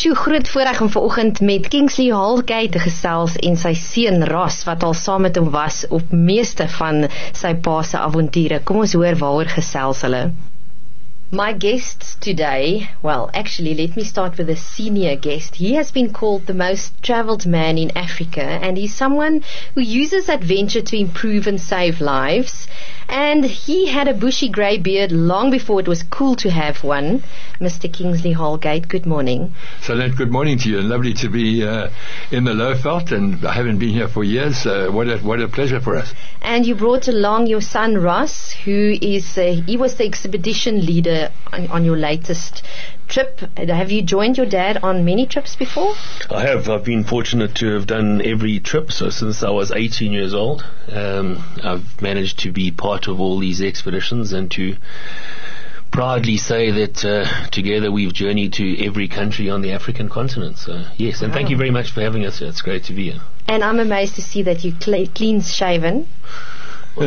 Sjoe, groot voorreg om vanoggend met Kingsley Holgate te gesels en sy seun Ross wat al saam met hom was op meeste van sy pa se avonture. Kom ons hoor waaroor gesels hulle. My guest today, well, actually, let me start with a senior guest. He has been called the most travelled man in Africa, and he's someone who uses adventure to improve and save lives. And he had a bushy grey beard long before it was cool to have one. Mr. Kingsley Holgate, good morning. Salette, good morning to you, and lovely to be in the Lowveld, and I haven't been here for years. What a pleasure for us. And you brought along your son Ross, who is he was the expedition leader on your latest trip. Have you joined your dad on many trips before? I have. I've been fortunate to have done every trip. So since I was 18 years old, I've managed to be part of all these expeditions and to proudly say that together we've journeyed to every country on the African continent. So yes, and thank you very much for having us here. It's great to be here. And I'm amazed to see that you clean shaven. For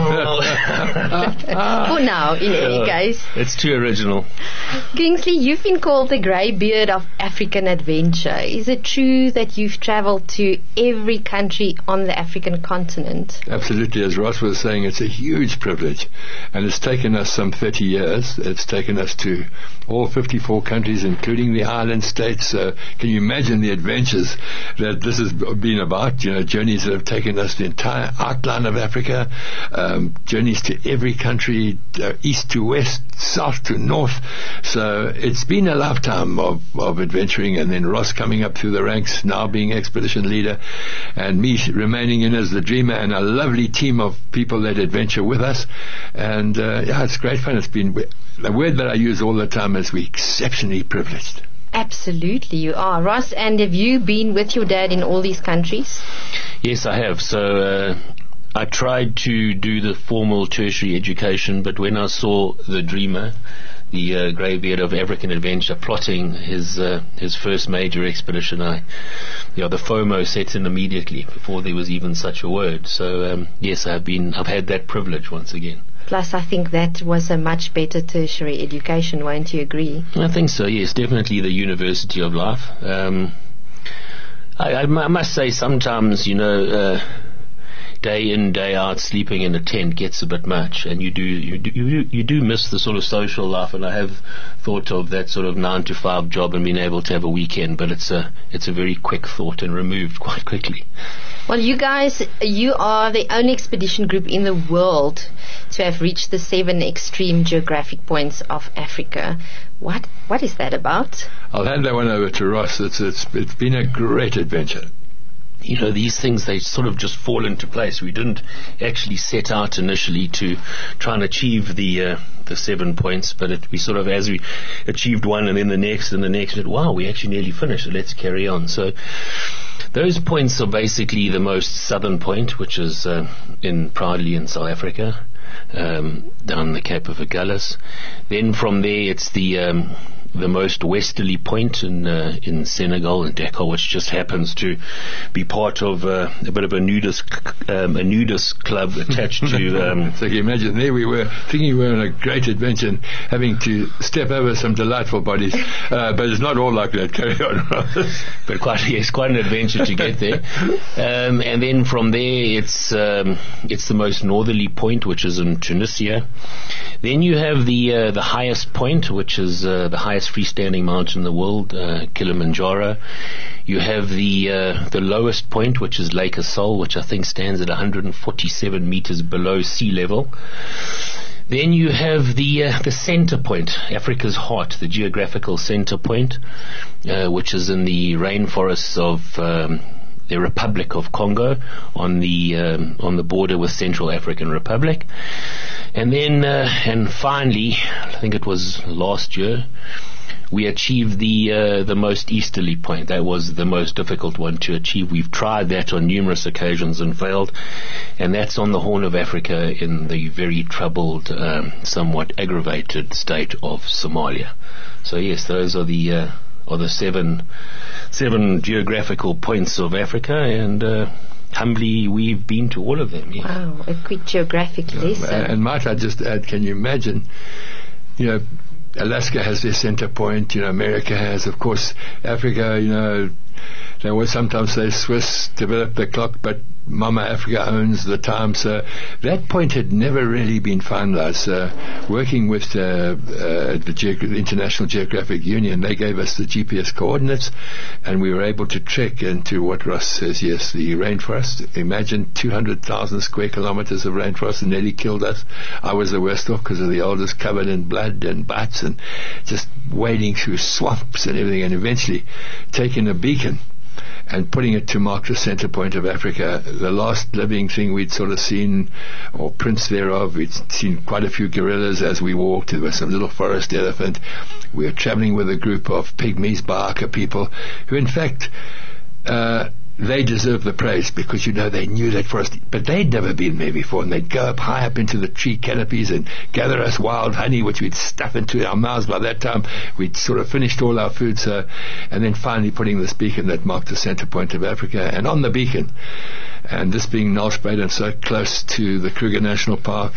now, in any case. It's too original. Kingsley, you've been called the grey beard of African adventure. Is it true that you've travelled to every country on the African continent? Absolutely. As Ross was saying, it's a huge privilege, and it's taken us some 30 years. It's taken us to all 54 countries, including the island states. Can you imagine the adventures that this has been about? You know, journeys that have taken us the entire outline of Africa, journeys to every country, east to west, south to north. So it's been a lifetime of adventuring, and then Ross coming up through the ranks, now being expedition leader, and me remaining in as the dreamer, and a lovely team of people that adventure with us. And yeah, it's great fun. It's been, the word that I use all the time is we're exceptionally privileged. Absolutely, you are. Ross, and have you been with your dad in all these countries? Yes, I have. So I tried to do the formal tertiary education, but when I saw the dreamer, the greybeard of African adventure, plotting his first major expedition, the FOMO set in immediately before there was even such a word. So yes, I've had that privilege once again. Plus, I think that was a much better tertiary education, won't you agree? I think so, yes, definitely the university of life. I must say sometimes, day in, day out, sleeping in a tent gets a bit much, and you do miss the sort of social life. And I have thought of that sort of 9 to 5 job and being able to have a weekend, but it's a very quick thought and removed quite quickly. Well, you guys, you are the only expedition group in the world to have reached the 7 extreme geographic points of Africa. What is that about? I'll hand that one over to Ross. It's been a great adventure. These things, they sort of just fall into place. We didn't actually set out initially to try and achieve the 7 points, but we sort of, as we achieved one and then the next and the next, wow, we actually nearly finished it, let's carry on. So those points are basically the most southern point, which is proudly in South Africa, down the Cape of Agulhas. Then from there it's the most westerly point in Senegal, in Dakar, which just happens to be part of a bit of a nudist club attached to. So you imagine there we were thinking we were on a great adventure and having to step over some delightful bodies, but it's not all like that. Carry on. But quite an adventure to get there. And then from there it's the most northerly point, which is in Tunisia. Then you have the highest point, which is the highest freestanding mountain in the world, Kilimanjaro. You have the lowest point, which is Lake Assal, which I think stands at 147 meters below sea level. Then you have the center point, Africa's heart, the geographical center point, which is in the rainforests of the Republic of Congo, on the border with Central African Republic. And then and finally, I think it was last year, we achieved the most easterly point. That was the most difficult one to achieve. We've tried that on numerous occasions and failed, and that's on the Horn of Africa in the very troubled, somewhat aggravated state of Somalia. So yes, those are the seven geographical points of Africa, and humbly we've been to all of them. Yeah. Wow, a quick geographic lesson. And might I just add, can you imagine, Alaska has their center point, America has, of course, Africa, they always sometimes say Swiss developed the clock, but Mama Africa owns the time. So that point had never really been finalized. Working with the International Geographic Union, they gave us the GPS coordinates, and we were able to trek into what Ross says, yes, the rainforest. Imagine 200,000 square kilometers of rainforest, and nearly killed us. I was the worst off because of the oldest, covered in blood and bites, and just wading through swamps and everything, and eventually taking a beacon and putting it to mark the center point of Africa. The last living thing we'd sort of seen, or prints thereof, we'd seen quite a few gorillas as we walked. There was some little forest elephant. We were traveling with a group of pygmies, Baaka people, who in fact, they deserve the praise because, they knew that forest, but they'd never been there before, and they'd go up high up into the tree canopies and gather us wild honey, which we'd stuff into our mouths. By that time, we'd sort of finished all our food, and then finally putting this beacon that marked the center point of Africa. And on the beacon, and this being Nelspruit so close to the Kruger National Park,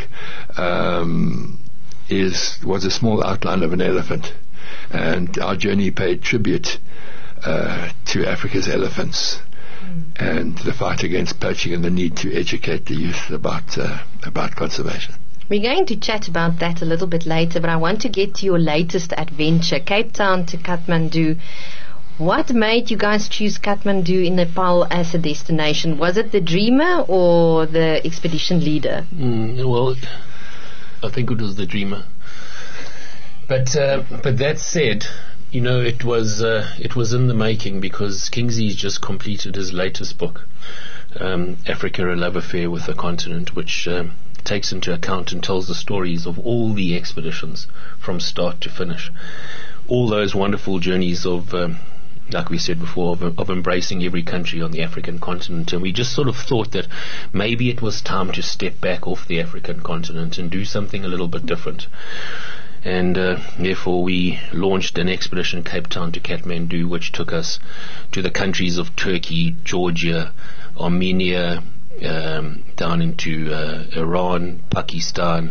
was a small outline of an elephant. And our journey paid tribute to Africa's elephants, and the fight against poaching and the need to educate the youth about conservation. We're going to chat about that a little bit later, but I want to get to your latest adventure, Cape Town to Kathmandu. What made you guys choose Kathmandu in Nepal as a destination? Was it the dreamer or the expedition leader? Well, I think it was the dreamer. But that said, it was in the making, because Kingsley's just completed his latest book, Africa, A Love Affair with the Continent, which takes into account and tells the stories of all the expeditions from start to finish. All those wonderful journeys of, like we said before, of embracing every country on the African continent. And we just sort of thought that maybe it was time to step back off the African continent and do something a little bit different. And therefore we launched an expedition, Cape Town to Kathmandu, which took us to the countries of Turkey, Georgia, Armenia, down into Iran, Pakistan,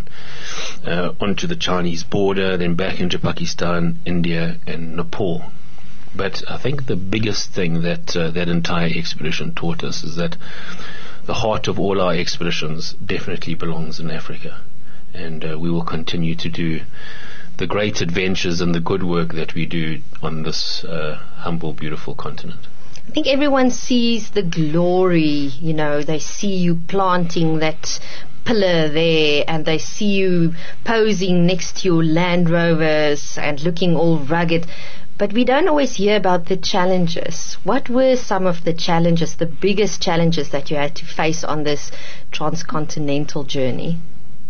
onto the Chinese border, then back into Pakistan, India, and Nepal. But I think the biggest thing that that entire expedition taught us is that the heart of all our expeditions definitely belongs in Africa. And we will continue to do the great adventures and the good work that we do on this humble, beautiful continent. I think everyone sees the glory, they see you planting that pillar there, and they see you posing next to your Land Rovers and looking all rugged. But we don't always hear about the challenges. What were some of the challenges, the biggest challenges that you had to face on this transcontinental journey?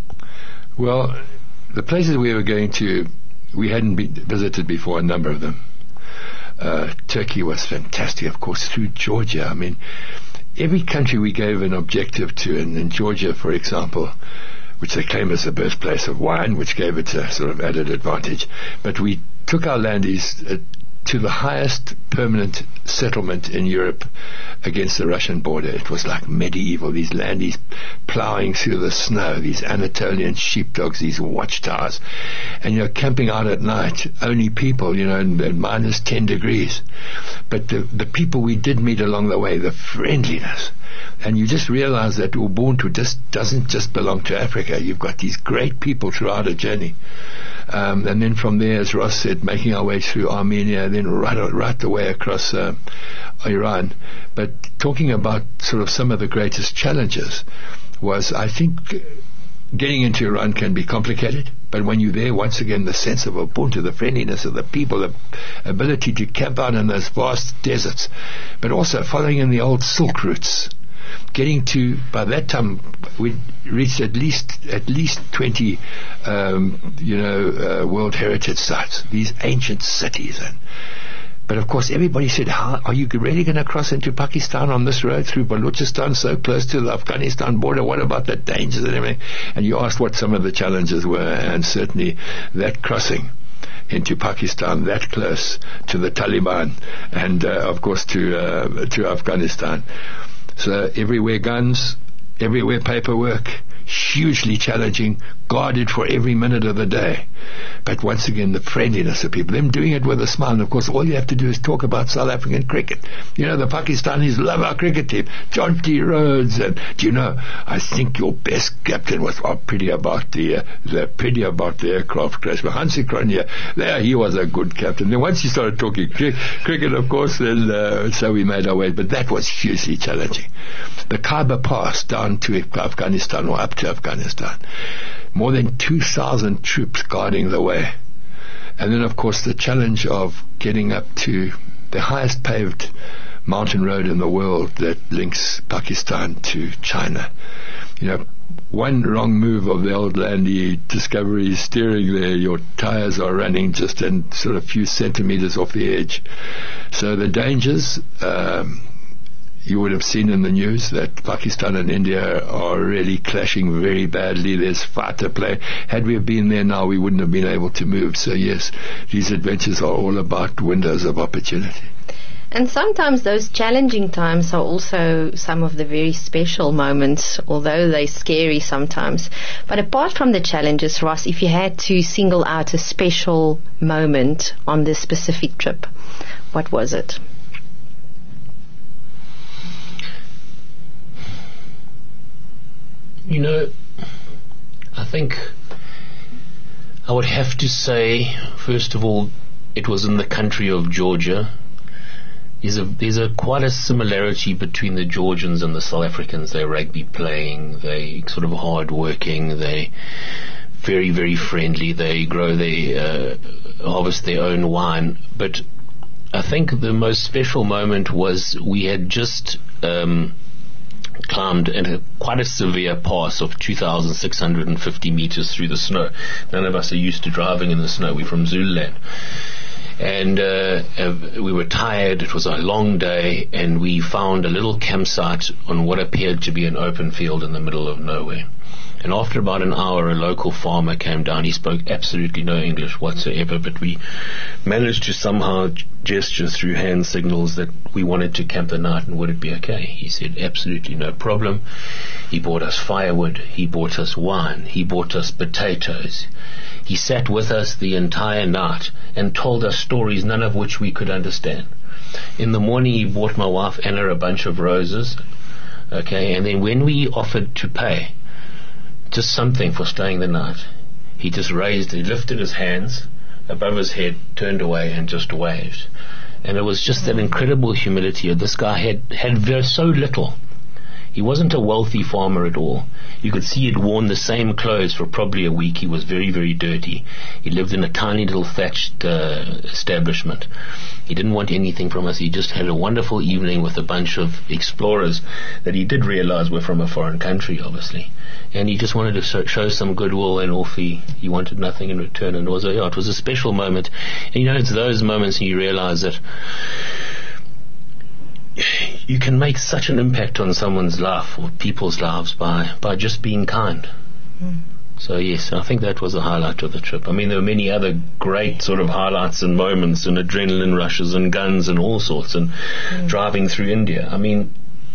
Well, the places we were going to, we hadn't visited before, a number of them. Turkey was fantastic, of course, through Georgia. I mean, every country we gave an objective to, and in Georgia, for example, which they claim as the birthplace of wine, which gave it a sort of added advantage. But we took our landies to the highest permanent settlement in Europe against the Russian border. It was like medieval, these landies ploughing through the snow, these Anatolian sheepdogs, these watchtowers, and camping out at night, only people, and minus 10 degrees. But the people we did meet along the way, the friendliness, and you just realize that Ubuntu doesn't just belong to Africa. You've got these great people throughout a journey. And then from there, as Ross said, making our way through Armenia, then right the way across Iran. But talking about sort of some of the greatest challenges was, I think, getting into Iran can be complicated, but when you're there, once again, the sense of Ubuntu, the friendliness of the people, the ability to camp out in those vast deserts, but also following in the old silk routes. Getting to, by that time, we reached at least 20, World Heritage sites, these ancient cities. But of course, everybody said, are you really going to cross into Pakistan on this road through Balochistan, so close to the Afghanistan border? What about the dangers and everything? And you asked what some of the challenges were, and certainly that crossing into Pakistan, that close to the Taliban, and of course to Afghanistan. So everywhere guns, everywhere paperwork. hugely challenging, guarded for every minute of the day. But once again, the friendliness of people, them doing it with a smile. And of course, all you have to do is talk about South African cricket. You know, the Pakistanis love our cricket team. John T. Rhodes. And do you know, I think your best captain was pity about the aircraft crash. But Hansi Cronje, there he was a good captain. Then once he started talking cricket, of course, then so we made our way. But that was hugely challenging. The Khyber Pass down to Afghanistan, or up to Afghanistan. More than 2,000 troops guarding the way. And then, of course, the challenge of getting up to the highest paved mountain road in the world that links Pakistan to China. You know, one wrong move of the old Landy Discovery steering there, your tires are running just in sort of a few centimeters off the edge. So the dangers, you would have seen in the news that Pakistan and India are really clashing very badly. There's fighter play. Had we been there now, we wouldn't have been able to move. So yes, these adventures are all about windows of opportunity. And sometimes those challenging times are also some of the very special moments, although they're scary sometimes. But apart from the challenges, Ross, if you had to single out a special moment on this specific trip, what was it? You know, I think I would have to say, first of all, it was in the country of Georgia. There's quite a similarity between the Georgians and the South Africans. They're rugby playing, they sort of hard working, they very, very friendly, they grow harvest their own wine. But I think the most special moment was we had just climbed quite a severe pass of 2,650 meters through the snow. None of us are used to driving in the snow. We're from Zululand. And we were tired. It was a long day, and we found a little campsite on what appeared to be an open field in the middle of nowhere. And after about an hour, a local farmer came down. He spoke absolutely no English whatsoever, but we managed to somehow gesture through hand signals that we wanted to camp the night and would it be okay. He said absolutely no problem. He bought us firewood. He bought us wine. He bought us potatoes. He sat with us the entire night and told us stories, none of which we could understand. In the morning, he bought my wife Anna a bunch of roses. Okay, and then when we offered to pay just something for staying the night, he lifted his hands above his head, turned away and just waved. And it was just that incredible humility. This guy had so little. He wasn't a wealthy farmer at all. You could see he'd worn the same clothes for probably a week. He was very, very dirty. He lived in a tiny little thatched establishment. He didn't want anything from us. He just had a wonderful evening with a bunch of explorers that he did realize were from a foreign country, obviously. And he just wanted to show some goodwill, and off he wanted nothing in return. And it was a special moment. And you know, it's those moments you realize that you can make such an impact on someone's life or people's lives by just being kind. So yes, I think that was a highlight of the trip. I mean, there were many other great sort of highlights and moments and adrenaline rushes and guns and all sorts, and driving through India. I mean,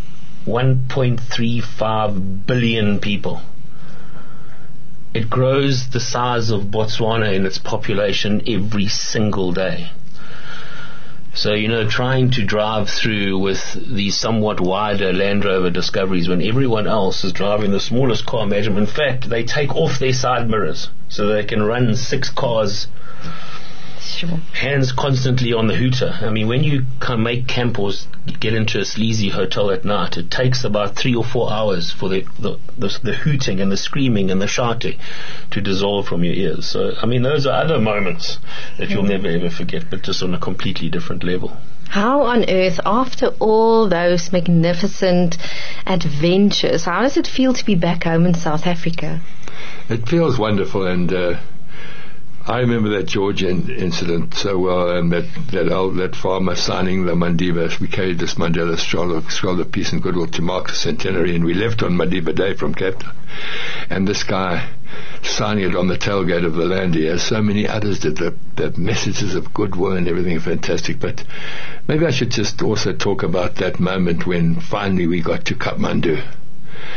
1.35 billion people. It grows the size of Botswana in its population every single day. So, you know, trying to drive through with these somewhat wider Land Rover Discoveries when everyone else is driving the smallest car imaginable. In fact, they take off their side mirrors so they can run 6 cars, hands constantly on the hooter. I mean, when you make camp or get into a sleazy hotel at night, it takes about 3 or 4 hours for the hooting and the screaming and the shouting to dissolve from your ears. So, I mean, those are other moments that you'll never ever forget, but just on a completely different level. How on earth, after all those magnificent adventures, how does it feel to be back home in South Africa? It feels wonderful, and I remember that Georgian incident so well, and that farmer signing the Madiba. We carried this Mandela scroll of peace and goodwill to mark the centenary, and we left on Madiba Day from Cape Town. And this guy signing it on the tailgate of the Landy, as so many others did, the messages of goodwill and everything, fantastic. But maybe I should just also talk about that moment when finally we got to Kathmandu.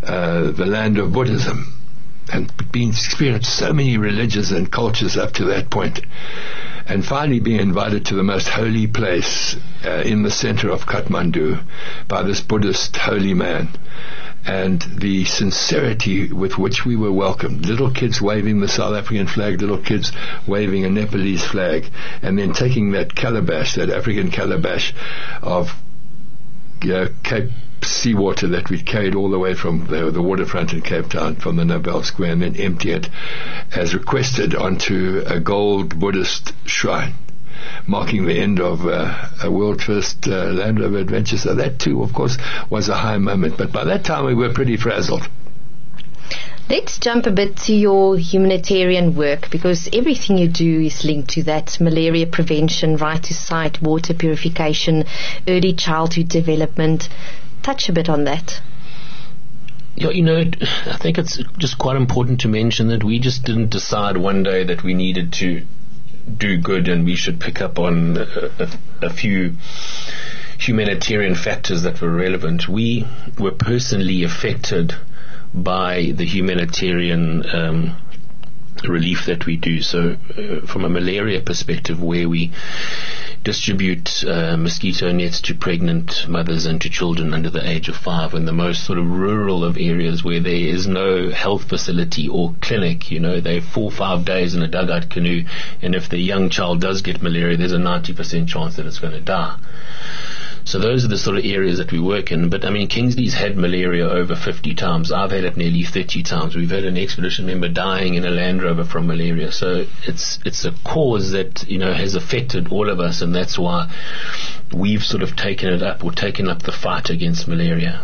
the land of Buddhism, and experienced so many religions and cultures up to that point, and finally being invited to the most holy place in the center of Kathmandu by this Buddhist holy man, and the sincerity with which we were welcomed. Little kids waving the South African flag, little kids waving a Nepalese flag, and then taking that calabash, that African calabash of Cape seawater that we carried all the way from the waterfront in Cape Town, from the Nobel Square, and then empty it as requested onto a gold Buddhist shrine, marking the end of a world first Land Rover adventure. So that too, of course, was a high moment. But by that time we were pretty frazzled. Let's jump a bit to your humanitarian work, because everything you do is linked to that: malaria prevention, right to sight, water purification, early childhood development. Touch a bit on that. Yeah, I think it's just quite important to mention that we just didn't decide one day that we needed to do good and we should pick up on a few humanitarian factors that were relevant. We were personally affected by the humanitarian relief that we do. So from a malaria perspective, where we distribute mosquito nets to pregnant mothers and to children under the age of 5 in the most sort of rural of areas where there is no health facility or clinic. They're 4 or 5 days in a dugout canoe, and if the young child does get malaria, there's a 90% chance that it's going to die. So those are the sort of areas that we work in. But Kingsley's had malaria over 50 times. I've had it nearly 30 times. We've had an expedition member dying in a Land Rover from malaria. So it's a cause that has affected all of us, and that's why we've sort of taken up the fight against malaria.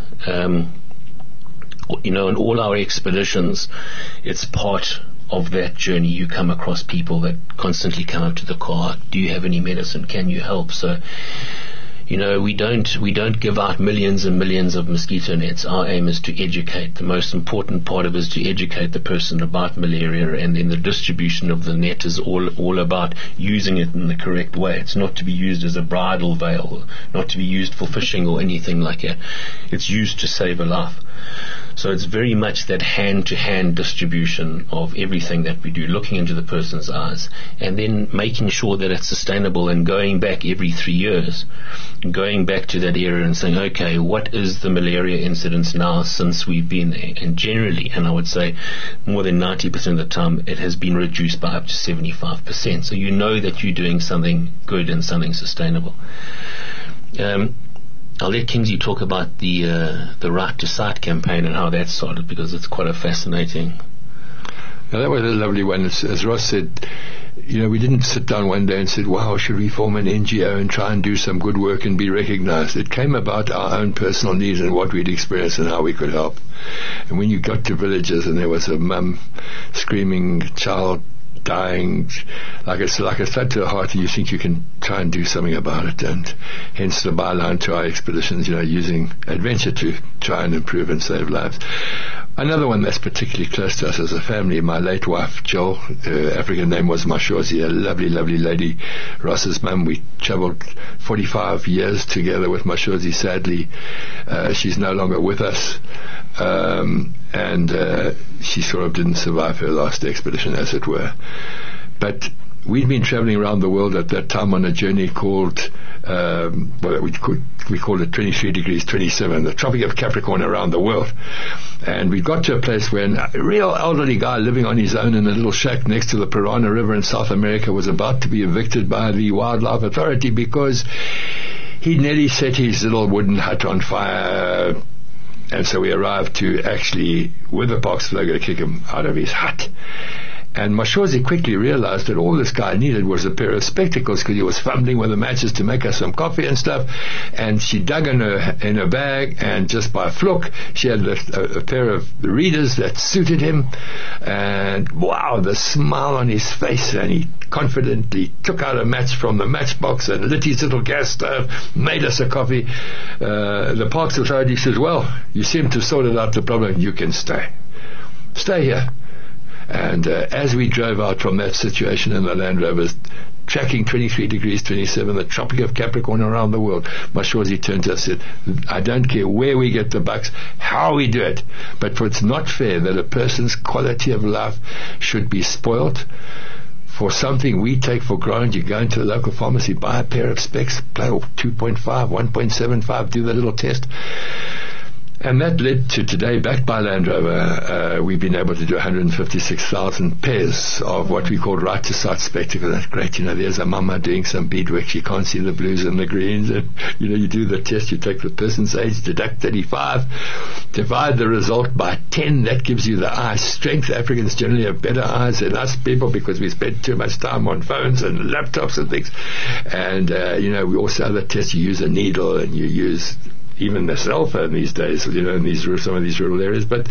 In all our expeditions, it's part of that journey. You come across people that constantly come up to the car. Do you have any medicine? Can you help? So we don't give out millions and millions of mosquito nets. Our aim is to educate. The most important part of it is to educate the person about malaria, and then the distribution of the net is all about using it in the correct way. It's not to be used as a bridal veil, not to be used for fishing or anything like that. It's used to save a life. So it's very much that hand-to-hand distribution of everything that we do, looking into the person's eyes, and then making sure that it's sustainable, and going back every 3 years, going back to that area and saying, okay, what is the malaria incidence now since we've been there? And generally, and I would say more than 90% of the time, it has been reduced by up to 75%. So you know that you're doing something good and something sustainable. I'll let Kingsley talk about the Right to Sight campaign and how that started, because it's quite a fascinating. Now, that was a lovely one. As Ross said, we didn't sit down one day and said, wow, should we form an NGO and try and do some good work and be recognized. It came about our own personal needs and what we'd experienced and how we could help. And when you got to villages and there was a mum screaming, child dying, like it's straight to the heart, and you think you can try and do something about it. And hence the byline to our expeditions, using adventure to try and improve and save lives. Another one that's particularly close to us as a family, my late wife, Jill, her African name was Mashozi, a lovely, lovely lady, Ross's mum. We travelled 45 years together with Mashozi. Sadly, she's no longer with us. And she sort of didn't survive her last expedition, as it were. But we'd been traveling around the world at that time on a journey called, we called it 23 degrees 27, the Tropic of Capricorn around the world. And we got to a place where a real elderly guy living on his own in a little shack next to the Parana River in South America was about to be evicted by the Wildlife Authority because he nearly set his little wooden hut on fire. And so we arrived to actually, with the park slogan, kick him out of his hut. And Mashozi quickly realized that all this guy needed was a pair of spectacles, because he was fumbling with the matches to make us some coffee and stuff. And she dug in her bag, and just by fluke, she had a pair of readers that suited him. And wow, the smile on his face, and he confidently took out a match from the matchbox and lit his little gas stove, made us a coffee. The Parks Authority says, well, you seem to have sorted out the problem, you can stay here. And as we drove out from that situation in the Land Rovers, tracking 23 degrees 27, the Tropic of Capricorn around the world. Mashwazi turned to us and said, I don't care where we get the bucks, how we do it, but it's not fair that a person's quality of life should be spoilt for something we take for granted. You go into the local pharmacy, buy a pair of specs, play 2.5, 1.75, do the little test. And that led to today, backed by Land Rover, we've been able to do 156,000 pairs of what we call right-to-sight spectacle. That's great. There's a mama doing some beadwork. She can't see the blues and the greens. And, you do the test. You take the person's age, deduct 35, divide the result by 10. That gives you the eye strength. Africans generally have better eyes than us people because we spend too much time on phones and laptops and things. And, we also have the test. You use a needle and you use even the cell phone these days, in some of these rural areas, but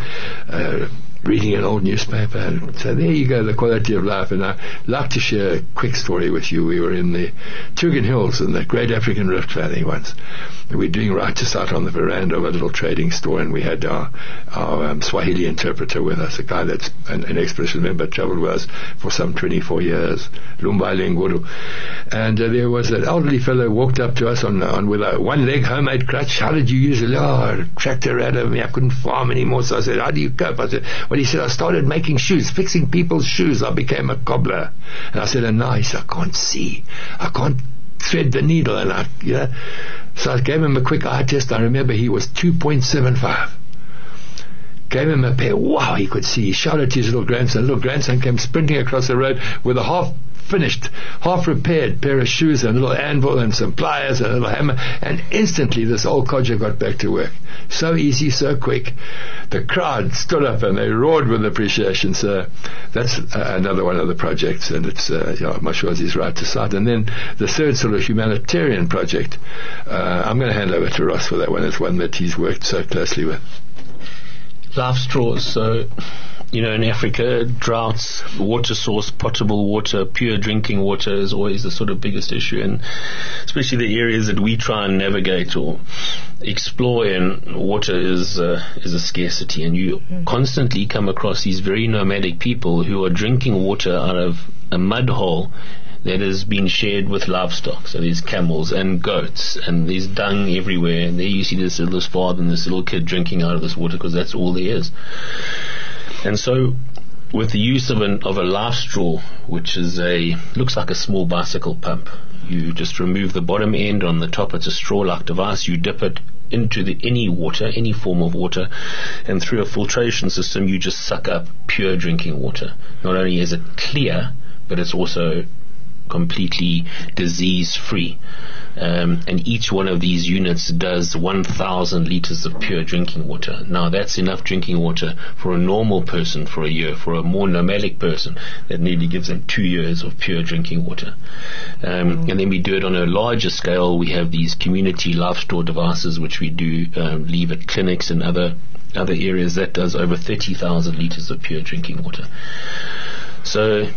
reading an old newspaper. So there you go, the quality of life. And I'd like to share a quick story with you. We were in the Tugan Hills in the Great African Rift Valley once. We were doing right-to-sight on the veranda of a little trading store, and we had our Swahili interpreter with us, a guy that's an expedition member, traveled with us for some 24 years, Lumbai Nguru. And there was an elderly fellow walked up to us with a one-leg homemade crutch. How did you use it? Oh, tractor out of me. I couldn't farm anymore. So I said, how do you cope? I said, well, he said, I started making shoes, fixing people's shoes. I became a cobbler. And I said, and now he said, I can't see. I can't thread the needle. And so I gave him a quick eye test. I remember he was 2.75. Gave him a pair. Wow, he could see. He shouted to his little grandson. Little grandson came sprinting across the road with a half-finished, half-repaired pair of shoes and a little anvil and some pliers and a little hammer. And instantly this old codger got back to work. So easy, so quick. The crowd stood up and they roared with appreciation. So that's another one of the projects, and it's Mashwazi's right-to-sight. And then the third sort of humanitarian project, I'm going to hand over to Ross for that one. It's one that he's worked so closely with. Life straws. So, in Africa, droughts, water source, potable water, pure drinking water is always the sort of biggest issue, and especially the areas that we try and navigate or explore in, water is a scarcity, and you constantly come across these very nomadic people who are drinking water out of a mud hole that has been shared with livestock. So there's camels and goats, and there's dung everywhere, and there you see this little father and this little kid drinking out of this water because that's all there is. And so with the use of a life straw, which is looks like a small bicycle pump, you just remove the bottom end. On the top it's a straw-like device. You dip it into any water, any form of water, and through a filtration system you just suck up pure drinking water. Not only is it clear, but it's also completely disease-free. And each one of these units does 1,000 liters of pure drinking water. Now that's enough drinking water for a normal person for a year. For a more nomadic person, that nearly gives them 2 years of pure drinking water. And then we do it on a larger scale. We have these community life store devices which we do leave at clinics and other areas. That does over 30,000 liters of pure drinking water. So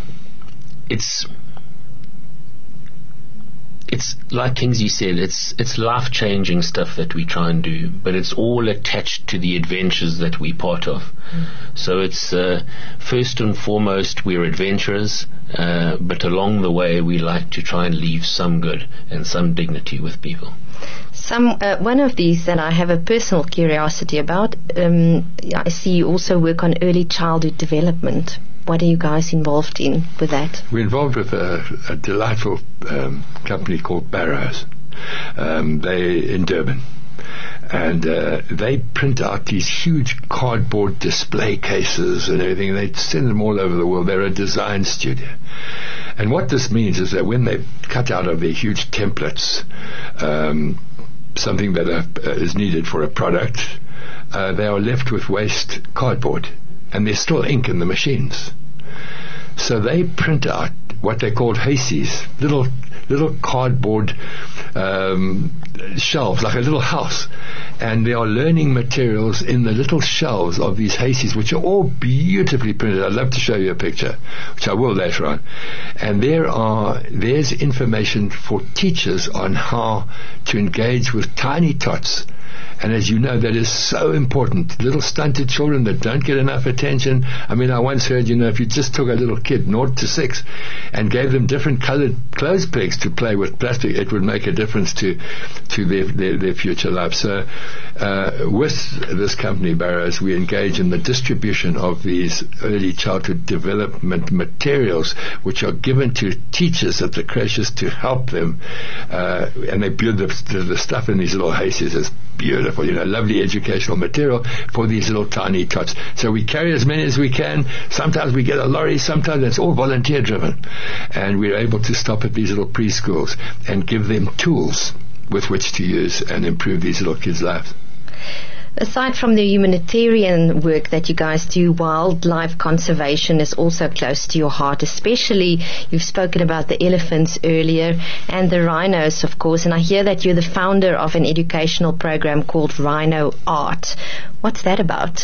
it's like Kingsley said, it's life-changing stuff that we try and do, but it's all attached to the adventures that we're part of. So it's first and foremost, we're adventurers, but along the way we like to try and leave some good and some dignity with people. One of these that I have a personal curiosity about, I see you also work on early childhood development. What are you guys involved in with that? We're involved with a delightful company called Barrows. They're in Durban. And they print out these huge cardboard display cases and everything. They send them all over the world. They're a design studio. And what this means is that when they cut out of their huge templates something that is needed for a product, they are left with waste cardboard. And there's still ink in the machines. So they print out what they called hayseeds, little cardboard shelves, like a little house. And there are learning materials in the little shelves of these hayseeds, which are all beautifully printed. I'd love to show you a picture, which I will later on. And there's information for teachers on how to engage with tiny tots And as you know, that is so important. Little stunted children that don't get enough attention. I mean, I once heard, if you just took a little kid, 0 to 6, and gave them different colored clothes pegs to play with plastic, it would make a difference to their future life. So, with this company, Barrows, we engage in the distribution of these early childhood development materials, which are given to teachers at the creches to help them, and they build the stuff in these little hayses. It's beautiful, lovely educational material for these little tiny tots. So we carry as many as we can. Sometimes we get a lorry, sometimes it's all volunteer driven. And we're able to stop at these little preschools and give them tools with which to use and improve these little kids' lives. Aside from the humanitarian work that you guys do, wildlife conservation is also close to your heart, especially you've spoken about the elephants earlier and the rhinos, of course, and I hear that you're the founder of an educational program called Rhino Art. What's that about?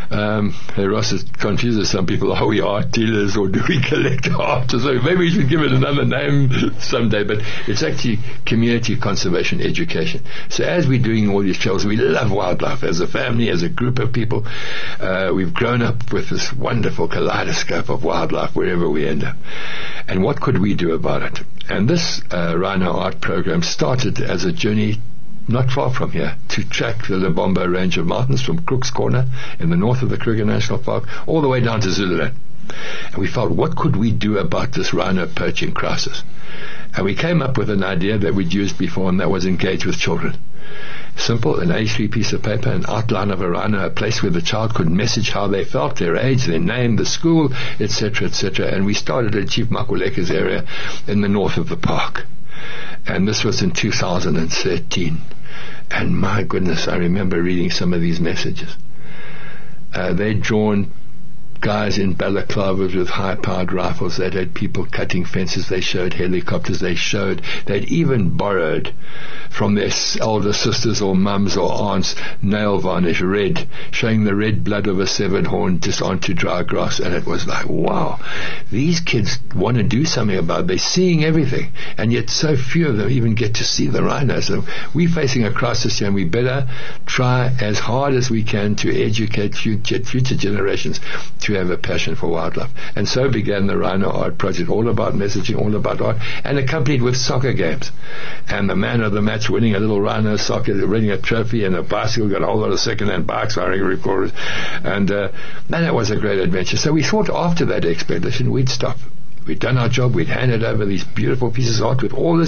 Ross, it confuses some people. Are we art dealers or do we collect art? So maybe we should give it another name someday, but it's actually community conservation education. So as we're doing all these trails, we love wildlife as a family, as a group of people. We've grown up with this wonderful kaleidoscope of wildlife wherever we end up. And what could we do about it? And this Rhino Art program started as a journey not far from here to track the Lebombo range of mountains from Crook's Corner in the north of the Kruger National Park all the way down to Zululand. And we felt, what could we do about this rhino poaching crisis? And we came up with an idea that we'd used before, and that was engage with children. Simple, an A3 piece of paper, an outline of a rhino, a place where the child could message how they felt, their age, their name, the school, etc., etc. And we started at Chief Makuleka's area in the north of the park. And this was in 2013. And my goodness, I remember reading some of these messages. They'd drawn guys in balaclavas with high-powered rifles. They'd had people cutting fences. They showed helicopters. They'd even borrowed from their older sisters or mums or aunts nail varnish, red, showing the red blood of a severed horn just onto dry grass. And it was like, wow, these kids want to do something about it. They're seeing everything, and yet so few of them even get to see the rhinos. So we're facing a crisis here, and we better try as hard as we can to educate future generations to have a passion for wildlife. And so began the Rhino Art Project, all about messaging, all about art, and accompanied with soccer games. And the man of the match winning a little rhino soccer, winning a trophy, and a bicycle, got a whole lot of second-hand bikes, I recorded. And man, that was a great adventure. So we thought after that expedition, we'd stop. We'd done our job. We'd handed over these beautiful pieces of art with all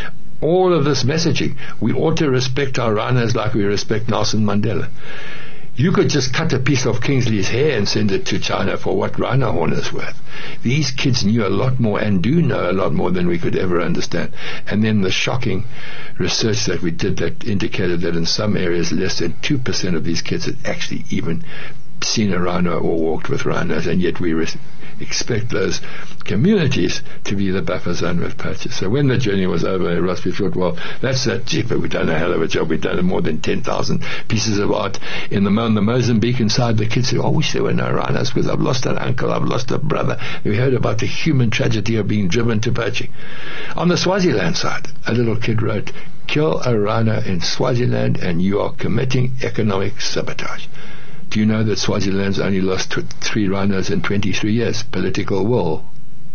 of this messaging. We ought to respect our rhinos like we respect Nelson Mandela. You could just cut a piece of Kingsley's hair and send it to China for what rhino horn is worth. These kids knew a lot more and do know a lot more than we could ever understand. And then the shocking research that we did that indicated that in some areas less than 2% of these kids had actually even seen a rhino or walked with rhinos, and yet we expect those communities to be the buffer zone with poachers. So when the journey was over, Ross, we thought, well, that's that cheap, but we've done a hell of a job. We've done more than 10,000 pieces of art in the Mozambique inside. The kids said, I wish there were no rhinos because I've lost an uncle, I've lost a brother. We heard about the human tragedy of being driven to poaching. On the Swaziland side, a little kid wrote, kill a rhino in Swaziland and you are committing economic sabotage. Do you know that Swaziland's only lost 3 rhinos in 23 years? Political will.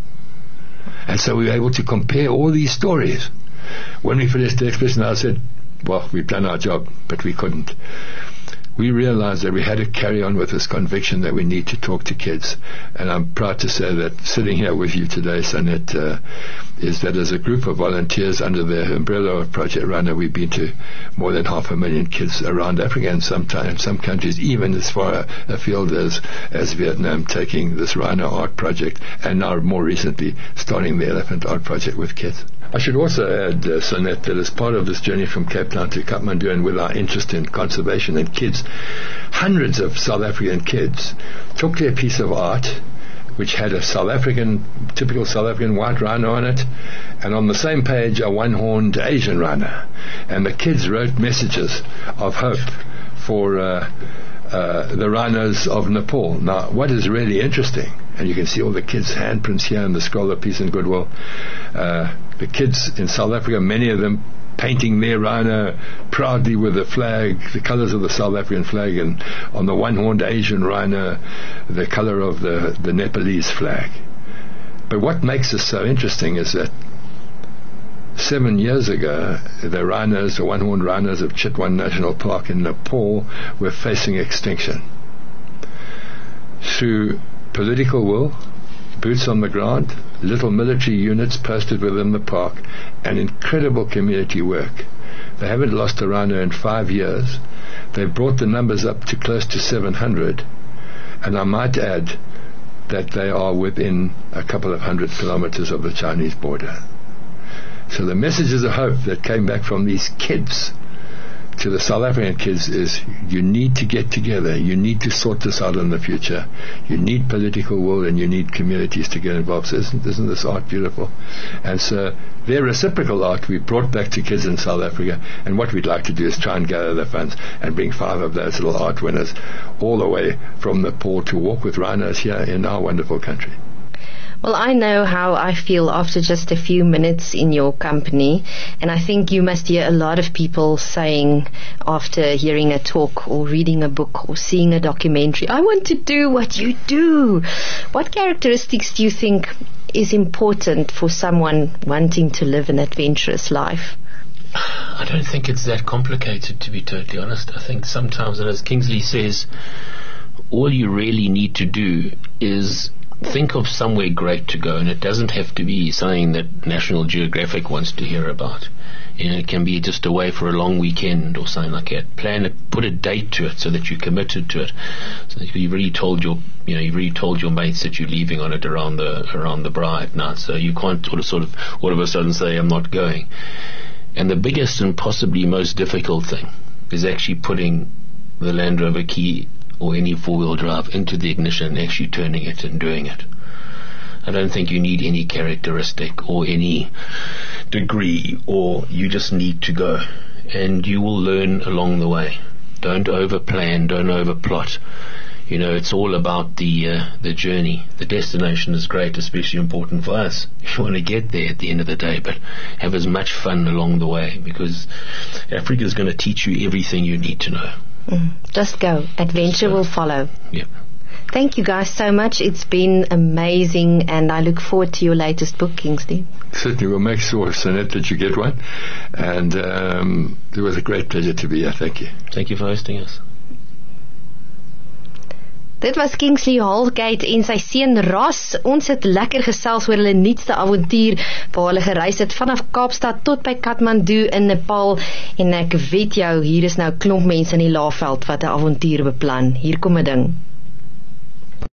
And so we were able to compare all these stories. When we finished the expedition, I said, well, we've done our job, but we couldn't. We realized that we had to carry on with this conviction that we need to talk to kids. And I'm proud to say that sitting here with you today, Sanette, is that as a group of volunteers under the umbrella of Project Rhino, we've been to more than 500,000 kids around Africa, and sometimes some countries even as far afield as Vietnam, taking this Rhino Art Project, and now more recently starting the Elephant Art Project with kids. I should also add, Sanette, that as part of this journey from Cape Town to Kathmandu, and with our interest in conservation and kids, hundreds of South African kids took their piece of art, which had a typical South African white rhino on it, and on the same page a one-horned Asian rhino. And the kids wrote messages of hope for the rhinos of Nepal. Now, what is really interesting, and you can see all the kids' handprints here in the Scroll of Peace and Goodwill, the kids in South Africa, many of them painting their rhino proudly with the flag, the colors of the South African flag, and on the one-horned Asian rhino, the color of the Nepalese flag. But what makes this so interesting is that 7 years ago, the one-horned rhinos of Chitwan National Park in Nepal were facing extinction. Through political will, boots on the ground, little military units posted within the park, and incredible community work, they haven't lost a rhino in 5 years. They've brought the numbers up to close to 700, and I might add that they are within a couple of 100 kilometers of the Chinese border. So the messages of hope that came back from these kids to the South African kids is, you need to get together, you need to sort this out in the future, you need political will, and you need communities to get involved. So isn't this art beautiful? And so their reciprocal art we brought back to kids in South Africa, and what we'd like to do is try and gather the funds and bring 5 of those little art winners all the way from Nepal to walk with rhinos here in our wonderful country. Well, I know how I feel after just a few minutes in your company, and I think you must hear a lot of people saying after hearing a talk or reading a book or seeing a documentary, I want to do what you do. What characteristics do you think is important for someone wanting to live an adventurous life? I don't think it's that complicated, to be totally honest. I think sometimes, and as Kingsley says, all you really need to do is think of somewhere great to go, and it doesn't have to be something that National Geographic wants to hear about. It can be just away for a long weekend or something like that. Plan it, put a date to it so that you're committed to it. So that you've already told your mates that you're leaving on it around the bride night. So you can't sort of all of a sudden say, I'm not going. And the biggest and possibly most difficult thing is actually putting the Land Rover key or any four-wheel drive into the ignition and actually turning it and doing it. I don't think you need any characteristic or any degree, or you just need to go, and you will learn along the way. Don't over-plan, don't over-plot. It's all about the journey. The destination is great, especially important for us. You want to get there at the end of the day, but have as much fun along the way, because Africa is going to teach you everything you need to know. Just go. Adventure will follow. Yeah. Thank you guys so much. It's been amazing, and I look forward to your latest book, Kingsley. Certainly, we'll make sure, Sonette, that you get one. And it was a great pleasure to be here. Thank you. Thank you for hosting us. Dit was Kingsley Holgate en sy seun Ras. Ons het lekker gesels oor hulle nuutste avontuur waar hulle gereis het vanaf Kaapstad tot by Kathmandu in Nepal. En ek weet jou, hier is nou 'n klomp mense in die Laagveld wat 'n avontuur beplan. Hier kom 'n ding.